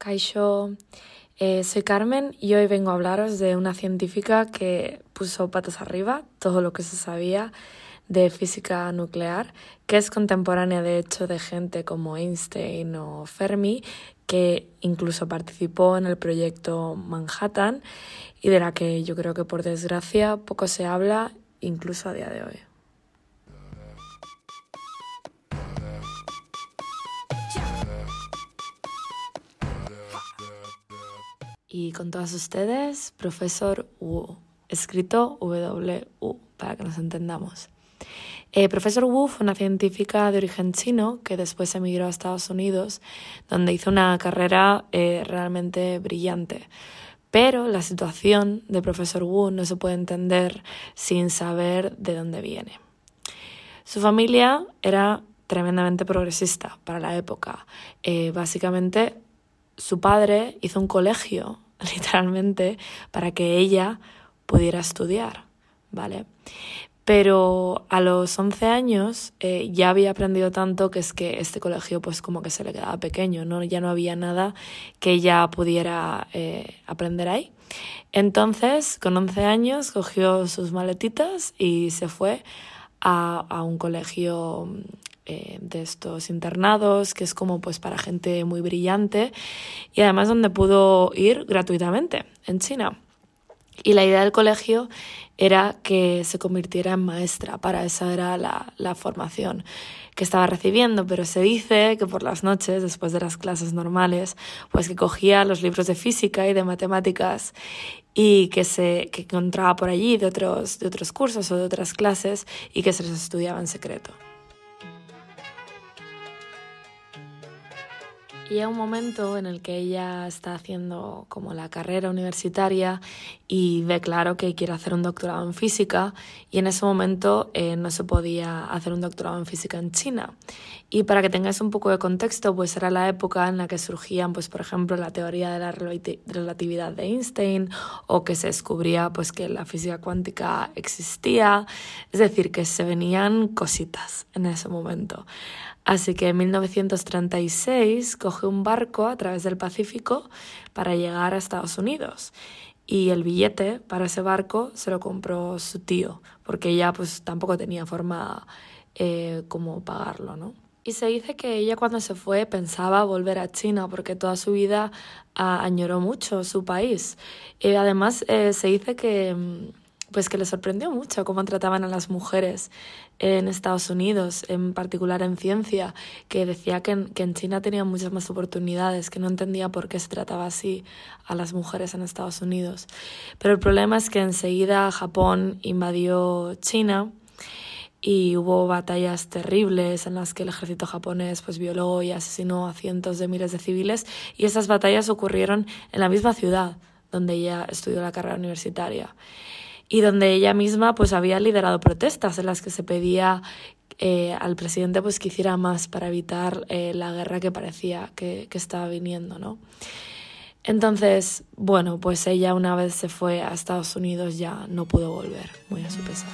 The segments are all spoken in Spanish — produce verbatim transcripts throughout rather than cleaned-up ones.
Kaixo, eh, soy Carmen y hoy vengo a hablaros de una científica que puso patas arriba todo lo que se sabía de física nuclear, que es contemporánea de hecho de gente como Einstein o Fermi, que incluso participó en el proyecto Manhattan y de la que yo creo que por desgracia poco se habla incluso a día de hoy. Y con todas ustedes, profesor Wu, escrito W U, para que nos entendamos. Eh, profesor Wu fue una científica de origen chino que después emigró a Estados Unidos, donde hizo una carrera eh, realmente brillante. Pero la situación de profesor Wu no se puede entender sin saber de dónde viene. Su familia era tremendamente progresista para la época. Eh, básicamente, su padre hizo un colegio, literalmente, para que ella pudiera estudiar, ¿vale? Pero a los once años eh, ya había aprendido tanto que es que este colegio pues como que se le quedaba pequeño, ¿no? Ya no había nada que ella pudiera eh, aprender ahí. Entonces, con once años, cogió sus maletitas y se fue a, a un colegio eh, de estos internados, que es como pues para gente muy brillante y además donde pudo ir gratuitamente en China. Y la idea del colegio era que se convirtiera en maestra, para esa era la, la formación que estaba recibiendo, pero se dice que por las noches, después de las clases normales, pues que cogía los libros de física y de matemáticas y que se que encontraba por allí de otros, de otros cursos o de otras clases y que se los estudiaba en secreto. Y llega un momento en el que ella está haciendo como la carrera universitaria y ve claro que quiere hacer un doctorado en física y en ese momento eh, no se podía hacer un doctorado en física en China. Y para que tengáis un poco de contexto, pues era la época en la que surgían, pues por ejemplo, la teoría de la relatividad de Einstein o que se descubría pues que la física cuántica existía. Es decir, que se venían cositas en ese momento. Así que en mil novecientos treinta y seis coge un barco a través del Pacífico para llegar a Estados Unidos. Y el billete para ese barco se lo compró su tío, porque ella pues tampoco tenía forma eh, como pagarlo, ¿no? Y se dice que ella cuando se fue pensaba volver a China porque toda su vida a, añoró mucho su país. Y además eh, se dice que... pues que le sorprendió mucho cómo trataban a las mujeres en Estados Unidos, en particular en ciencia, que decía que en, que en China tenían muchas más oportunidades, que no entendía por qué se trataba así a las mujeres en Estados Unidos. Pero el problema es que enseguida Japón invadió China y hubo batallas terribles en las que el ejército japonés pues violó y asesinó a cientos de miles de civiles, y esas batallas ocurrieron en la misma ciudad donde ella estudió la carrera universitaria. Y donde ella misma pues había liderado protestas en las que se pedía eh, al presidente pues que hiciera más para evitar eh, la guerra que parecía que, que estaba viniendo, ¿no? Entonces, bueno, pues ella una vez se fue a Estados Unidos ya no pudo volver, muy a su pesar.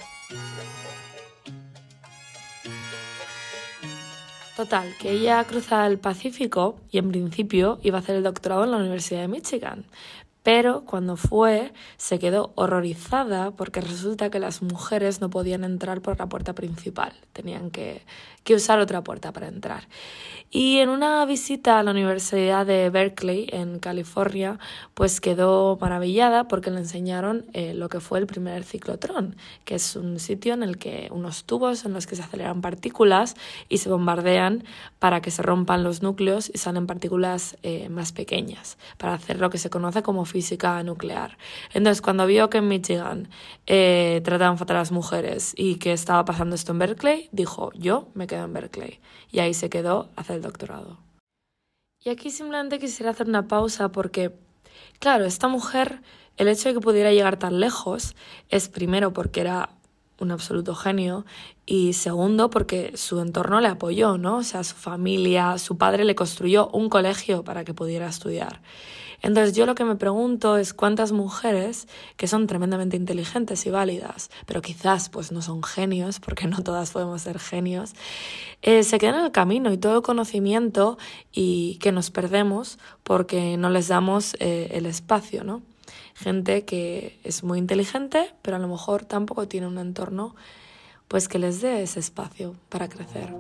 Total, que ella cruza el Pacífico y en principio iba a hacer el doctorado en la Universidad de Michigan. Pero cuando fue se quedó horrorizada porque resulta que las mujeres no podían entrar por la puerta principal, tenían que, que usar otra puerta para entrar. Y en una visita a la Universidad de Berkeley, en California, pues quedó maravillada porque le enseñaron eh, lo que fue el primer ciclotrón, que es un sitio en el que unos tubos en los que se aceleran partículas y se bombardean para que se rompan los núcleos y salen partículas eh, más pequeñas, para hacer lo que se conoce como física nuclear. Entonces, cuando vio que en Michigan eh, trataban fatal a las mujeres y que estaba pasando esto en Berkeley, dijo, yo me quedo en Berkeley. Y ahí se quedó a hacer el doctorado. Y aquí simplemente quisiera hacer una pausa porque, claro, esta mujer, el hecho de que pudiera llegar tan lejos es primero porque era un absoluto genio, y segundo porque su entorno le apoyó, ¿no? O sea, su familia, su padre le construyó un colegio para que pudiera estudiar. Entonces yo lo que me pregunto es cuántas mujeres que son tremendamente inteligentes y válidas, pero quizás pues no son genios, porque no todas podemos ser genios, eh, se quedan en el camino y todo el conocimiento y que nos perdemos porque no les damos eh, el espacio, ¿no? Gente que es muy inteligente, pero a lo mejor tampoco tiene un entorno pues que les dé ese espacio para crecer.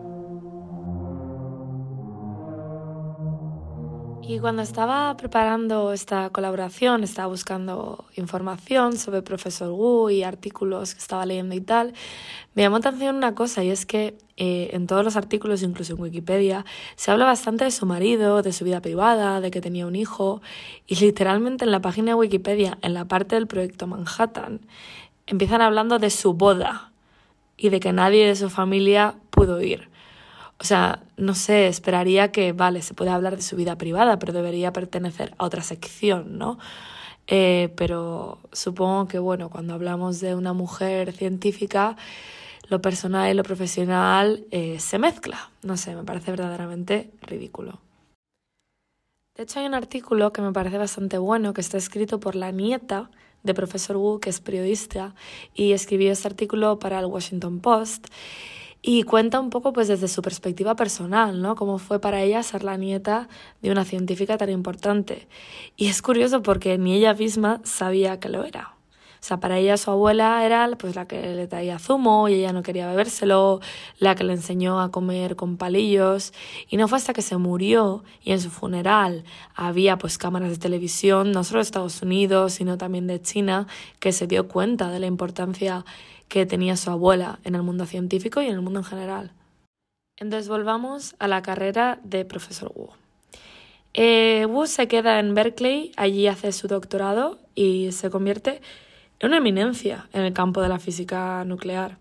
Y cuando estaba preparando esta colaboración, estaba buscando información sobre el profesor Wu y artículos que estaba leyendo y tal, me llamó atención una cosa, y es que eh, en todos los artículos, incluso en Wikipedia, se habla bastante de su marido, de su vida privada, de que tenía un hijo, y literalmente en la página de Wikipedia, en la parte del proyecto Manhattan, empiezan hablando de su boda y de que nadie de su familia pudo ir. O sea, no sé, esperaría que, vale, se puede hablar de su vida privada, pero debería pertenecer a otra sección, ¿no? Eh, pero supongo que, bueno, cuando hablamos de una mujer científica, lo personal y lo profesional eh, se mezcla. No sé, me parece verdaderamente ridículo. De hecho, hay un artículo que me parece bastante bueno, que está escrito por la nieta de profesor Wu, que es periodista, y escribió este artículo para el Washington Post. Y cuenta un poco pues desde su perspectiva personal, ¿no? Cómo fue para ella ser la nieta de una científica tan importante. Y es curioso porque ni ella misma sabía que lo era. O sea, para ella su abuela era pues la que le traía zumo y ella no quería bebérselo, la que le enseñó a comer con palillos. Y no fue hasta que se murió y en su funeral había pues cámaras de televisión, no solo de Estados Unidos, sino también de China, que se dio cuenta de la importancia que tenía su abuela en el mundo científico y en el mundo en general. Entonces volvamos a la carrera de profesor Wu. Eh, Wu se queda en Berkeley, allí hace su doctorado y se convierte en una eminencia en el campo de la física nuclear.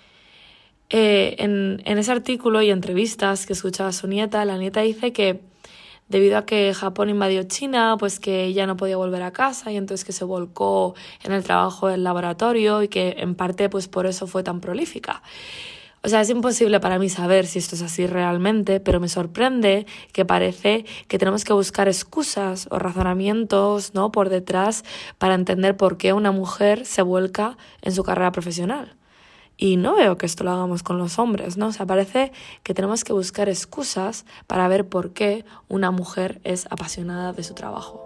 Eh, en, en ese artículo y entrevistas que escuchaba a su nieta, la nieta dice que debido a que Japón invadió China, pues que ella no podía volver a casa y entonces que se volcó en el trabajo del laboratorio y que en parte pues por eso fue tan prolífica. O sea, es imposible para mí saber si esto es así realmente, pero me sorprende que parece que tenemos que buscar excusas o razonamientos, ¿no?, por detrás para entender por qué una mujer se vuelca en su carrera profesional. Y no veo que esto lo hagamos con los hombres, ¿no? O sea, parece que tenemos que buscar excusas para ver por qué una mujer es apasionada de su trabajo.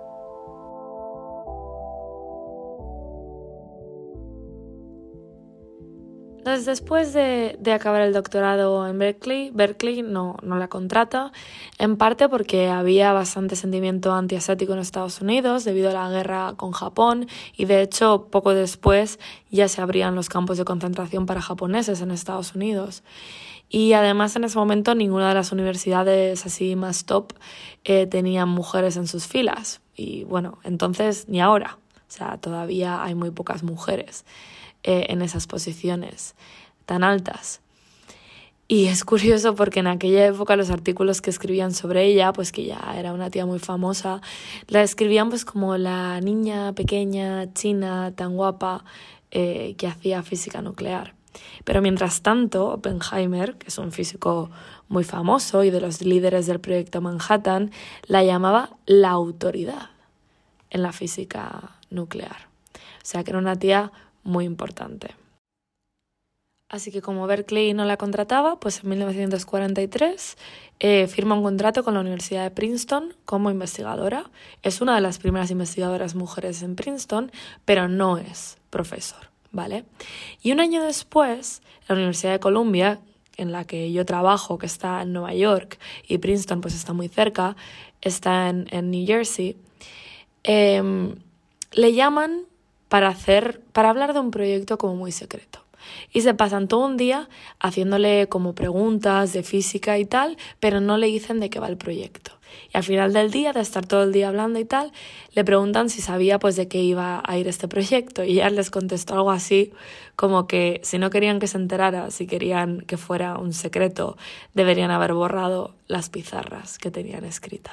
Entonces, después de, de acabar el doctorado en Berkeley, Berkeley no, no la contrata, en parte porque había bastante sentimiento antiasiático en Estados Unidos debido a la guerra con Japón y de hecho poco después ya se abrían los campos de concentración para japoneses en Estados Unidos. Y además en ese momento ninguna de las universidades así más top eh, tenía mujeres en sus filas. Y bueno, entonces ni ahora, o sea, todavía hay muy pocas mujeres Eh, en esas posiciones tan altas. Y es curioso porque en aquella época los artículos que escribían sobre ella, pues que ya era una tía muy famosa, la describían pues como la niña pequeña, china, tan guapa, eh, que hacía física nuclear. Pero mientras tanto, Oppenheimer, que es un físico muy famoso y de los líderes del proyecto Manhattan, la llamaba la autoridad en la física nuclear. O sea que era una tía muy importante. Así que como Berkeley no la contrataba, pues en mil novecientos cuarenta y tres eh, firma un contrato con la Universidad de Princeton como investigadora. Es una de las primeras investigadoras mujeres en Princeton, pero no es profesor, ¿vale? Y un año después, la Universidad de Columbia, en la que yo trabajo, que está en Nueva York, y Princeton pues está muy cerca, está en, en New Jersey, eh, le llaman para hacer, para hablar de un proyecto como muy secreto. Y se pasan todo un día haciéndole como preguntas de física y tal, pero no le dicen de qué va el proyecto. Y al final del día, de estar todo el día hablando y tal, le preguntan si sabía pues de qué iba a ir este proyecto. Y ella les contestó algo así como que si no querían que se enterara, si querían que fuera un secreto, deberían haber borrado las pizarras que tenían escritas.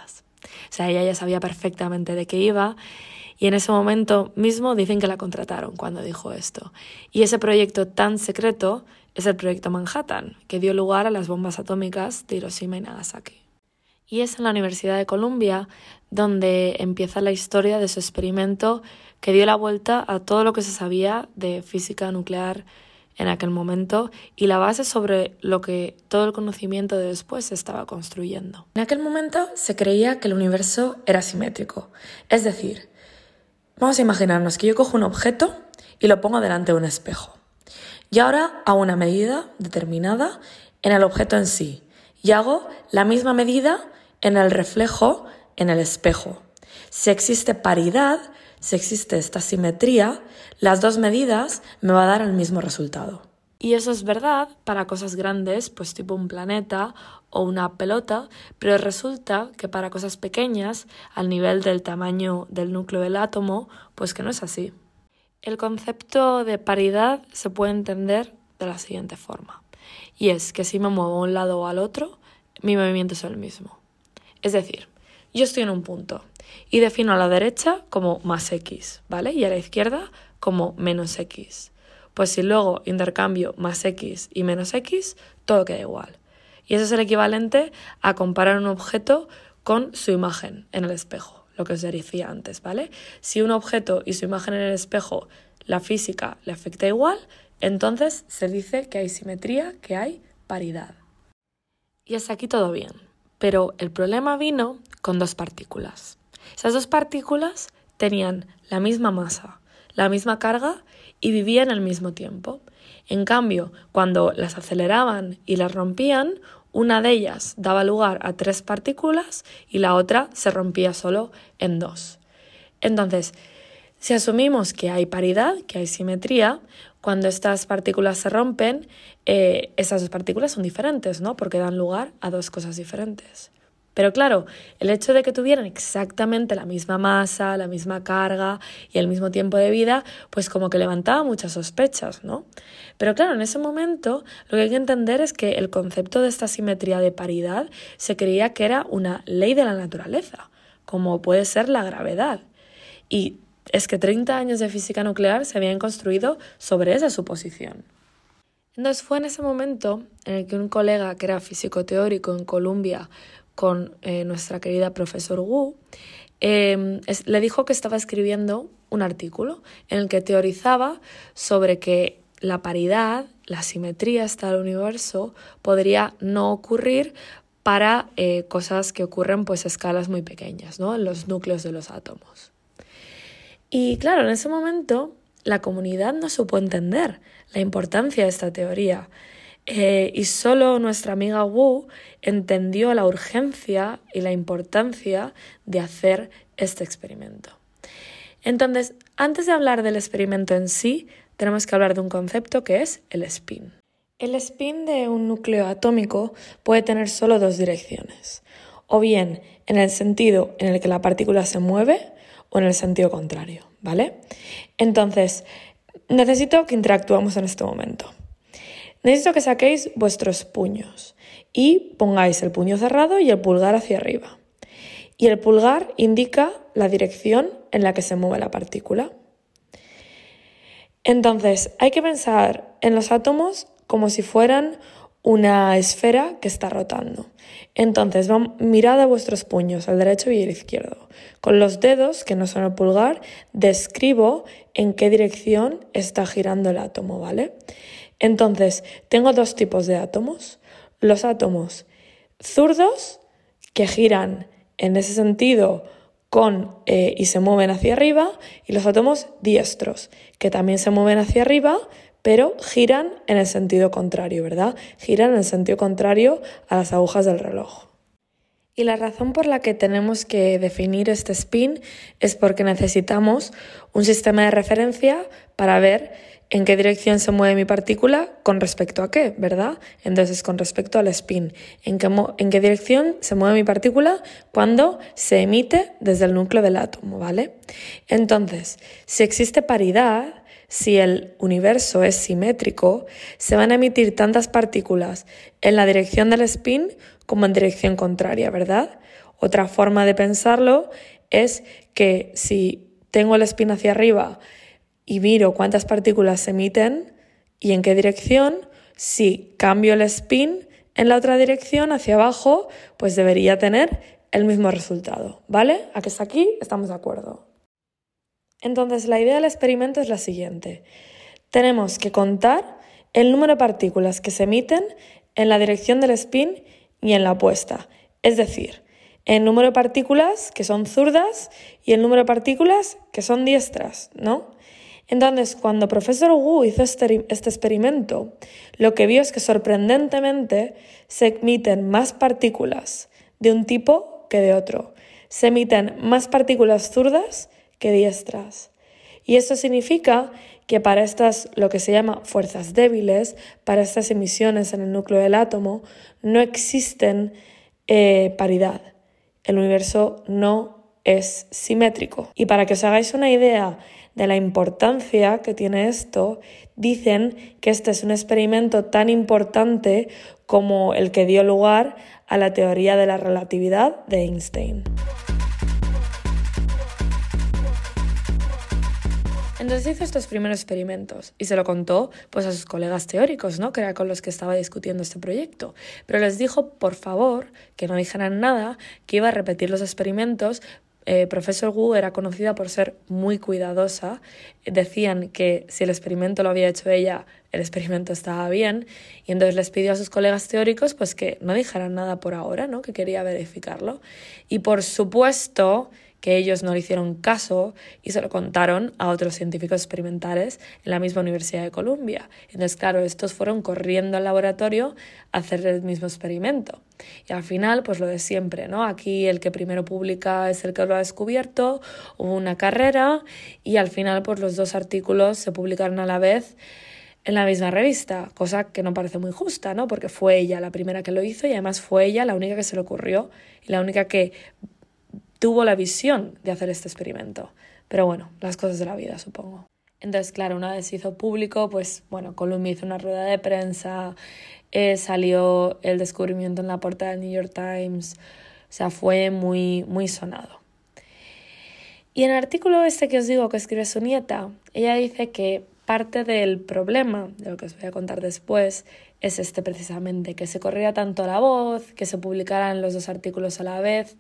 O sea, ella ya sabía perfectamente de qué iba y en ese momento mismo dicen que la contrataron cuando dijo esto. Y ese proyecto tan secreto es el proyecto Manhattan, que dio lugar a las bombas atómicas de Hiroshima y Nagasaki. Y es en la Universidad de Columbia donde empieza la historia de su experimento que dio la vuelta a todo lo que se sabía de física nuclear en aquel momento y la base sobre lo que todo el conocimiento de después se estaba construyendo. En aquel momento se creía que el universo era simétrico, es decir, vamos a imaginarnos que yo cojo un objeto y lo pongo delante de un espejo. Y ahora hago una medida determinada en el objeto en sí y hago la misma medida en el reflejo en el espejo. Si existe paridad, si existe esta simetría, las dos medidas me va a dar el mismo resultado. Y eso es verdad para cosas grandes, pues tipo un planeta o una pelota, pero resulta que para cosas pequeñas, al nivel del tamaño del núcleo del átomo, pues que no es así. El concepto de paridad se puede entender de la siguiente forma, y es que si me muevo a un lado o al otro, mi movimiento es el mismo. Es decir, yo estoy en un punto y defino a la derecha como más X, ¿vale? Y a la izquierda como menos X. Pues si luego intercambio más X y menos X, todo queda igual. Y eso es el equivalente a comparar un objeto con su imagen en el espejo, lo que os decía antes, ¿vale? Si un objeto y su imagen en el espejo, la física le afecta igual, entonces se dice que hay simetría, que hay paridad. Y hasta aquí todo bien. Pero el problema vino con dos partículas. Esas dos partículas tenían la misma masa, la misma carga y vivían al mismo tiempo. En cambio, cuando las aceleraban y las rompían, una de ellas daba lugar a tres partículas y la otra se rompía solo en dos. Entonces, si asumimos que hay paridad, que hay simetría, cuando estas partículas se rompen, eh, esas dos partículas son diferentes, ¿no? Porque dan lugar a dos cosas diferentes. Pero claro, el hecho de que tuvieran exactamente la misma masa, la misma carga y el mismo tiempo de vida, pues como que levantaba muchas sospechas, ¿no? Pero claro, en ese momento lo que hay que entender es que el concepto de esta simetría de paridad se creía que era una ley de la naturaleza, como puede ser la gravedad. Y es que treinta años de física nuclear se habían construido sobre esa suposición. Entonces fue en ese momento en el que un colega que era físico teórico en Columbia con eh, nuestra querida profesor Wu, eh, es, le dijo que estaba escribiendo un artículo en el que teorizaba sobre que la paridad, la simetría hasta el universo podría no ocurrir para eh, cosas que ocurren pues a escalas muy pequeñas, ¿no? En los núcleos de los átomos. Y claro, en ese momento la comunidad no supo entender la importancia de esta teoría. Eh, y solo nuestra amiga Wu entendió la urgencia y la importancia de hacer este experimento. Entonces, antes de hablar del experimento en sí, tenemos que hablar de un concepto que es el spin. El spin de un núcleo atómico puede tener solo dos direcciones, o bien en el sentido en el que la partícula se mueve o en el sentido contrario, ¿vale? Entonces, necesito que interactuemos en este momento. Necesito que saquéis vuestros puños y pongáis el puño cerrado y el pulgar hacia arriba. Y el pulgar indica la dirección en la que se mueve la partícula. Entonces, hay que pensar en los átomos como si fueran una esfera que está rotando. Entonces, mirad a vuestros puños, al derecho y al izquierdo. Con los dedos, que no son el pulgar, describo en qué dirección está girando el átomo, ¿vale? Entonces, tengo dos tipos de átomos. Los átomos zurdos, que giran en ese sentido con, eh, y se mueven hacia arriba, y los átomos diestros, que también se mueven hacia arriba, pero giran en el sentido contrario, ¿verdad? Giran en el sentido contrario a las agujas del reloj. Y la razón por la que tenemos que definir este spin es porque necesitamos un sistema de referencia para ver en qué dirección se mueve mi partícula con respecto a qué, ¿verdad? Entonces, con respecto al spin, ¿en qué, mo- en qué dirección se mueve mi partícula cuando se emite desde el núcleo del átomo, ¿vale? Entonces, si existe paridad, si el universo es simétrico, se van a emitir tantas partículas en la dirección del spin como en dirección contraria, ¿verdad? Otra forma de pensarlo es que si tengo el spin hacia arriba y miro cuántas partículas se emiten y en qué dirección, si cambio el spin en la otra dirección, hacia abajo, pues debería tener el mismo resultado, ¿vale? ¿A que hasta aquí estamos de acuerdo? Entonces, la idea del experimento es la siguiente. Tenemos que contar el número de partículas que se emiten en la dirección del spin y en la opuesta. Es decir, el número de partículas que son zurdas y el número de partículas que son diestras, ¿no? Entonces, cuando profesor Wu hizo este, este experimento, lo que vio es que sorprendentemente se emiten más partículas de un tipo que de otro. Se emiten más partículas zurdas que diestras. Y eso significa que para estas, lo que se llama fuerzas débiles, para estas emisiones en el núcleo del átomo, no existen eh, paridad. El universo no es simétrico. Y para que os hagáis una idea de la importancia que tiene esto, dicen que este es un experimento tan importante como el que dio lugar a la teoría de la relatividad de Einstein. Entonces hizo estos primeros experimentos y se lo contó pues, a sus colegas teóricos, ¿no? Que era con los que estaba discutiendo este proyecto. Pero les dijo, por favor, que no dijeran nada, que iba a repetir los experimentos. Eh, profesor Wu era conocida por ser muy cuidadosa. Decían que si el experimento lo había hecho ella, el experimento estaba bien. Y entonces les pidió a sus colegas teóricos pues, que no dijeran nada por ahora, ¿no? Que quería verificarlo. Y por supuesto que ellos no le hicieron caso y se lo contaron a otros científicos experimentales en la misma Universidad de Columbia. Entonces, claro, estos fueron corriendo al laboratorio a hacer el mismo experimento. Y al final, pues lo de siempre, ¿no? Aquí el que primero publica es el que lo ha descubierto, hubo una carrera y al final, pues los dos artículos se publicaron a la vez en la misma revista, cosa que no parece muy justa, ¿no? Porque fue ella la primera que lo hizo y además fue ella la única que se le ocurrió y la única que tuvo la visión de hacer este experimento. Pero bueno, las cosas de la vida, supongo. Entonces, claro, una vez se hizo público, pues bueno, Columbia hizo una rueda de prensa, eh, salió el descubrimiento en la portada del New York Times, o sea, fue muy, muy sonado. Y en el artículo este que os digo que escribe su nieta, ella dice que parte del problema, de lo que os voy a contar después, es este precisamente, que se corría tanto la voz, que se publicaran los dos artículos a la vez.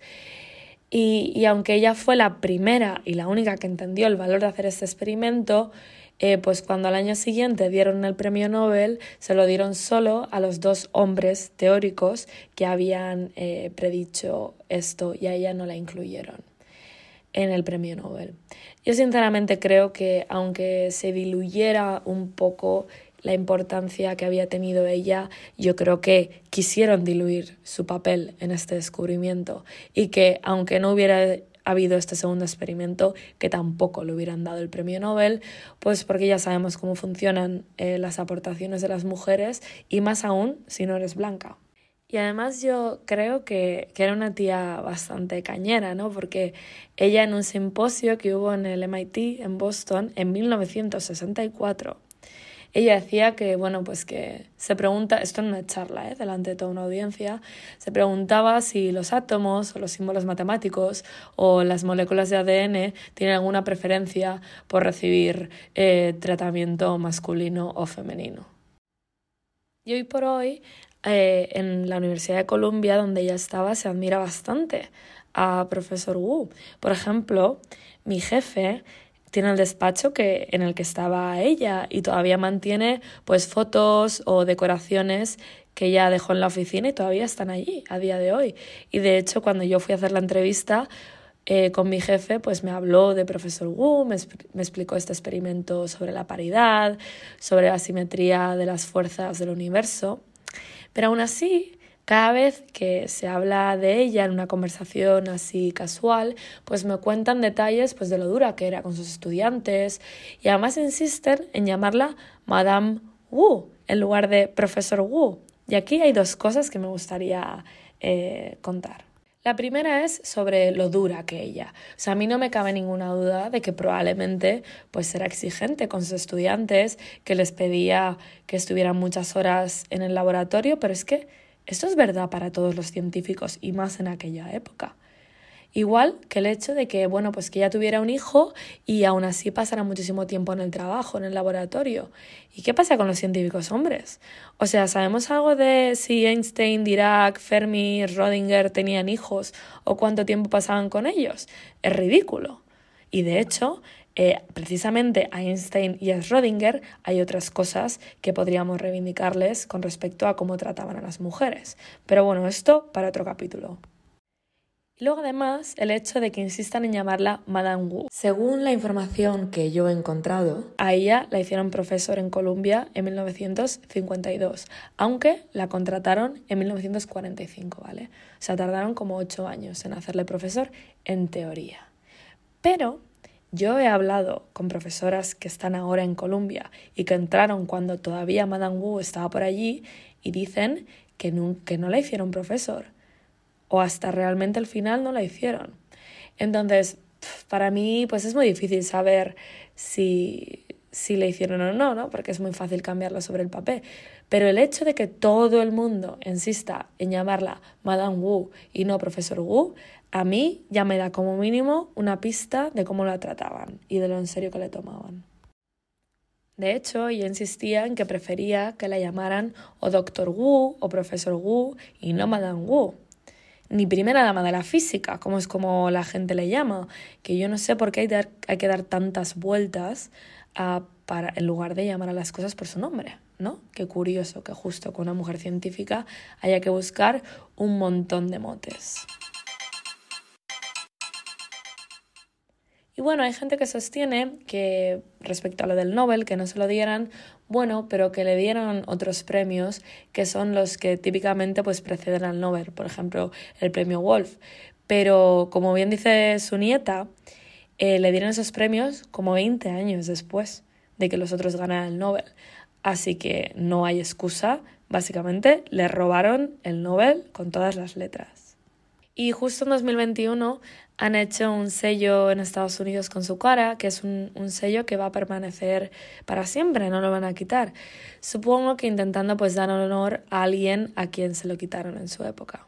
Y, y aunque ella fue la primera y la única que entendió el valor de hacer este experimento, eh, pues cuando al año siguiente dieron el premio Nobel, se lo dieron solo a los dos hombres teóricos que habían eh, predicho esto y a ella no la incluyeron en el premio Nobel. Yo sinceramente creo que aunque se diluyera un poco la importancia que había tenido ella, yo creo que quisieron diluir su papel en este descubrimiento y que aunque no hubiera habido este segundo experimento, que tampoco le hubieran dado el premio Nobel, pues porque ya sabemos cómo funcionan eh, las aportaciones de las mujeres y más aún si no eres blanca. Y además yo creo que, que era una tía bastante cañera, ¿no? Porque ella en un simposio que hubo en el M I T en Boston en mil novecientos sesenta y cuatro, ella decía que, bueno, pues que se pregunta, esto en una charla, ¿eh? Delante de toda una audiencia, se preguntaba si los átomos o los símbolos matemáticos o las moléculas de A D N tienen alguna preferencia por recibir eh, tratamiento masculino o femenino. Y hoy por hoy, eh, en la Universidad de Columbia, donde ella estaba, se admira bastante a profesor Wu. Por ejemplo, mi jefe tiene el despacho que, en el que estaba ella y todavía mantiene pues fotos o decoraciones que ella dejó en la oficina y todavía están allí a día de hoy. Y de hecho, cuando yo fui a hacer la entrevista eh, con mi jefe, pues me habló de profesor Wu, me, me explicó este experimento sobre la paridad, sobre la simetría de las fuerzas del universo. Pero aún así, cada vez que se habla de ella en una conversación así casual, pues me cuentan detalles pues, de lo dura que era con sus estudiantes y además insisten en llamarla Madame Wu en lugar de Profesor Wu. Y aquí hay dos cosas que me gustaría eh, contar. La primera es sobre lo dura que ella. O sea, a mí no me cabe ninguna duda de que probablemente pues, era exigente con sus estudiantes, que les pedía que estuvieran muchas horas en el laboratorio, pero es que esto es verdad para todos los científicos y más en aquella época. Igual que el hecho de que, bueno, pues que ella tuviera un hijo y aún así pasara muchísimo tiempo en el trabajo, en el laboratorio. ¿Y qué pasa con los científicos hombres? O sea, ¿sabemos algo de si Einstein, Dirac, Fermi, Rödinger tenían hijos o cuánto tiempo pasaban con ellos? Es ridículo. Y de hecho, eh, precisamente a Einstein y a Rödinger hay otras cosas que podríamos reivindicarles con respecto a cómo trataban a las mujeres. Pero bueno, esto para otro capítulo. Y luego además el hecho de que insistan en llamarla Madame Wu. Según la información que yo he encontrado, a ella la hicieron profesor en Columbia en mil novecientos cincuenta y dos, aunque la contrataron en mil novecientos cuarenta y cinco, ¿vale? O sea, tardaron como ocho años en hacerle profesor en teoría. Pero yo he hablado con profesoras que están ahora en Columbia y que entraron cuando todavía Madame Wu estaba por allí y dicen que no, que no la hicieron profesor. O hasta realmente al final no la hicieron. Entonces, para mí pues es muy difícil saber si, si la hicieron o no, ¿no? Porque es muy fácil cambiarla sobre el papel. Pero el hecho de que todo el mundo insista en llamarla Madame Wu y no Profesor Wu, a mí ya me da como mínimo una pista de cómo la trataban y de lo en serio que le tomaban. De hecho, ella insistía en que prefería que la llamaran o Doctor Wu o Profesor Wu y no Madame Wu. Ni primera dama de la física, como es como la gente le llama, que yo no sé por qué hay, dar, hay que dar tantas vueltas a, para, en lugar de llamar a las cosas por su nombre, ¿no? Qué curioso que justo con una mujer científica haya que buscar un montón de motes. Y bueno, hay gente que sostiene que respecto a lo del Nobel, que no se lo dieran, bueno, pero que le dieron otros premios que son los que típicamente pues preceden al Nobel, por ejemplo, el premio Wolf. Pero como bien dice su nieta, eh, le dieron esos premios como veinte años después de que los otros ganaran el Nobel. Así que no hay excusa, básicamente le robaron el Nobel con todas las letras. Y justo en dos mil veintiuno han hecho un sello en Estados Unidos con su cara, que es un, un sello que va a permanecer para siempre, no lo van a quitar. Supongo que intentando pues dar honor a alguien a quien se lo quitaron en su época.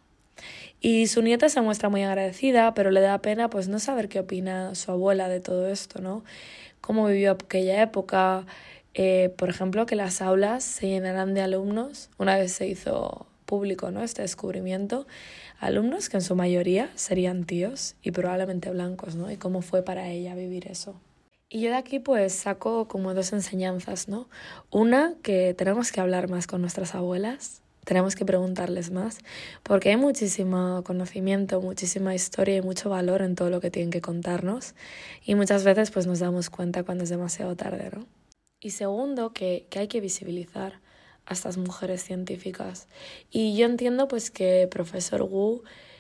Y su nieta se muestra muy agradecida, pero le da pena pues no saber qué opina su abuela de todo esto, ¿no? Cómo vivió aquella época, eh, por ejemplo, que las aulas se llenarán de alumnos una vez se hizo público, ¿no? Este descubrimiento, alumnos que en su mayoría serían tíos y probablemente blancos, ¿no? Y cómo fue para ella vivir eso. Y yo de aquí pues saco como dos enseñanzas, ¿no? Una, que tenemos que hablar más con nuestras abuelas, tenemos que preguntarles más, porque hay muchísimo conocimiento, muchísima historia y mucho valor en todo lo que tienen que contarnos y muchas veces pues nos damos cuenta cuando es demasiado tarde, ¿no? Y segundo, que, que hay que visibilizar a estas mujeres científicas. Y yo entiendo pues que Profesor Wu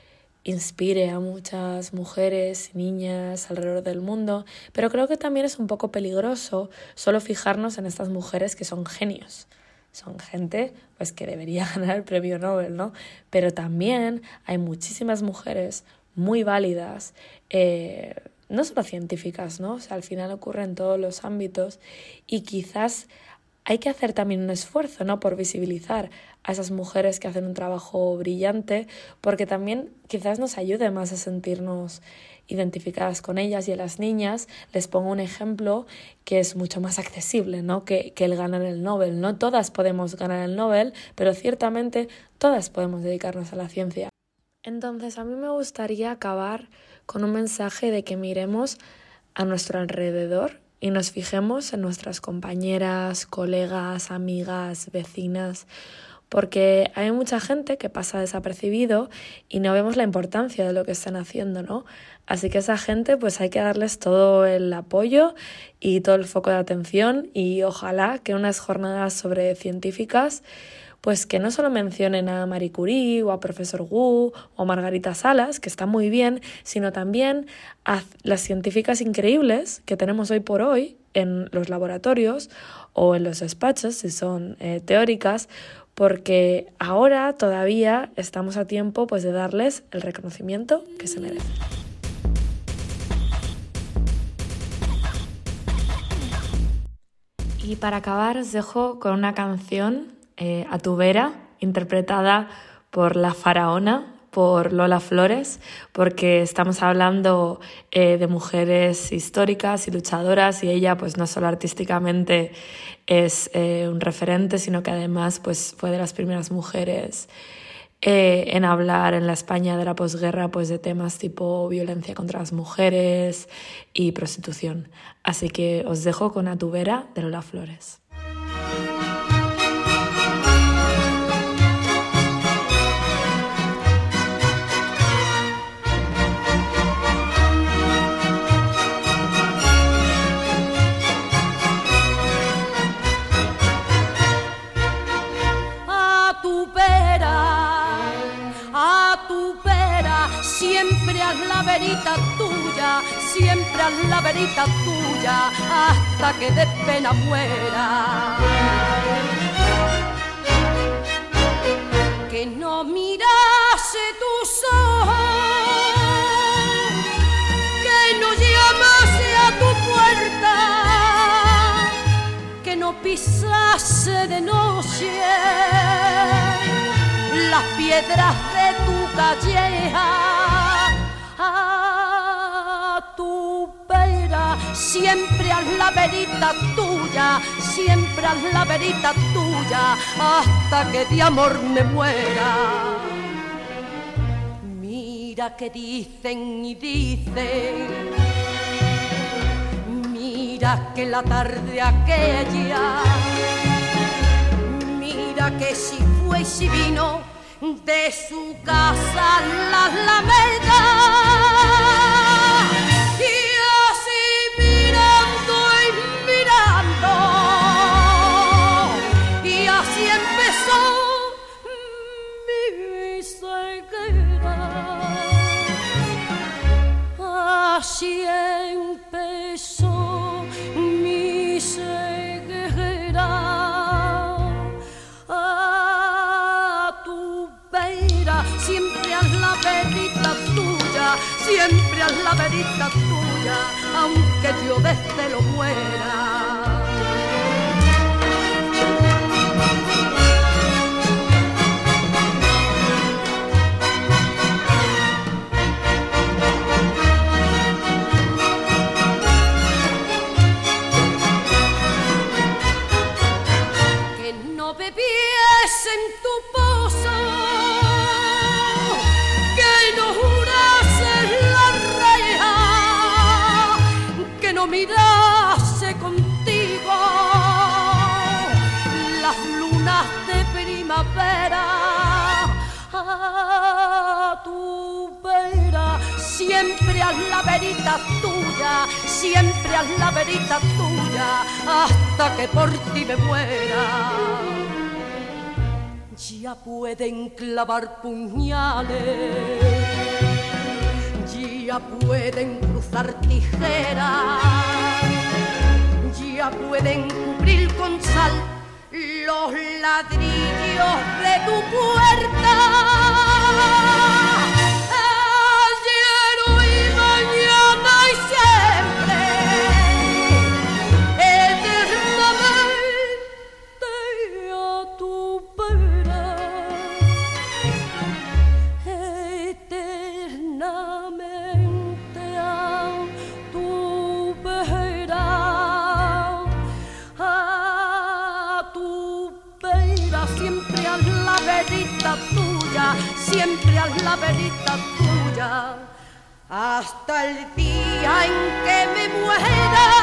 inspire a muchas mujeres y niñas alrededor del mundo, pero creo que también es un poco peligroso solo fijarnos en estas mujeres que son genios. Son gente pues que debería ganar el premio Nobel, ¿no? Pero también hay muchísimas mujeres muy válidas, eh, no solo científicas, ¿no? O sea, al final ocurre en todos los ámbitos y quizás hay que hacer también un esfuerzo, ¿no? Por visibilizar a esas mujeres que hacen un trabajo brillante, porque también quizás nos ayude más a sentirnos identificadas con ellas y a las niñas les pongo un ejemplo que es mucho más accesible, ¿no? que, que el ganar el Nobel. No todas podemos ganar el Nobel, pero ciertamente todas podemos dedicarnos a la ciencia. Entonces a mí me gustaría acabar con un mensaje de que miremos a nuestro alrededor y nos fijemos en nuestras compañeras, colegas, amigas, vecinas, porque hay mucha gente que pasa desapercibido y no vemos la importancia de lo que están haciendo, ¿no? Así que a esa gente pues hay que darles todo el apoyo y todo el foco de atención y ojalá que unas jornadas sobre científicas pues que no solo mencionen a Marie Curie o a Profesor Wu o a Margarita Salas, que está muy bien, sino también a las científicas increíbles que tenemos hoy por hoy en los laboratorios o en los despachos, si son eh, teóricas, porque ahora todavía estamos a tiempo pues, de darles el reconocimiento que se merecen. Y para acabar os dejo con una canción, eh, A tu vera, interpretada por La Faraona, por Lola Flores, porque estamos hablando eh, de mujeres históricas y luchadoras, y ella pues no solo artísticamente es eh, un referente, sino que además pues fue de las primeras mujeres eh, en hablar en la España de la posguerra pues de temas tipo violencia contra las mujeres y prostitución. Así que os dejo con A tu vera de Lola Flores. Siempre haz la verita tuya, siempre haz la verita tuya, hasta que de pena muera. Que no mirase tus ojos, que no llamase a tu puerta, que no pisase de noche las piedras de tu calleja. A tu vera, siempre haz la verita tuya, siempre haz la verita tuya, hasta que de amor me muera. Mira que dicen y dicen, mira que la tarde aquella, mira que si fue y si vino de su casa las lamerdas, y así mirando y mirando, y así empezó mi ceguera, así empezó mi ceguera. Siempre haz la verita tuya, siempre haz la verita tuya, aunque yo de celo muera. Que no bebiese en tu pozo, mirase contigo las lunas de primavera. A tu vera, siempre haz la verita tuya, siempre haz la verita tuya, hasta que por ti me muera. Ya pueden clavar puñales, ya pueden cruzar tijeras, ya pueden cubrir con sal los ladrillos de tu puerta. Ayer, hoy, mañana y siempre, eternamente a tu vera, eternamente a tu vera, a tu vera. Siempre haz la verita tuya, siempre haz la verita tuya, hasta el día en que me muera.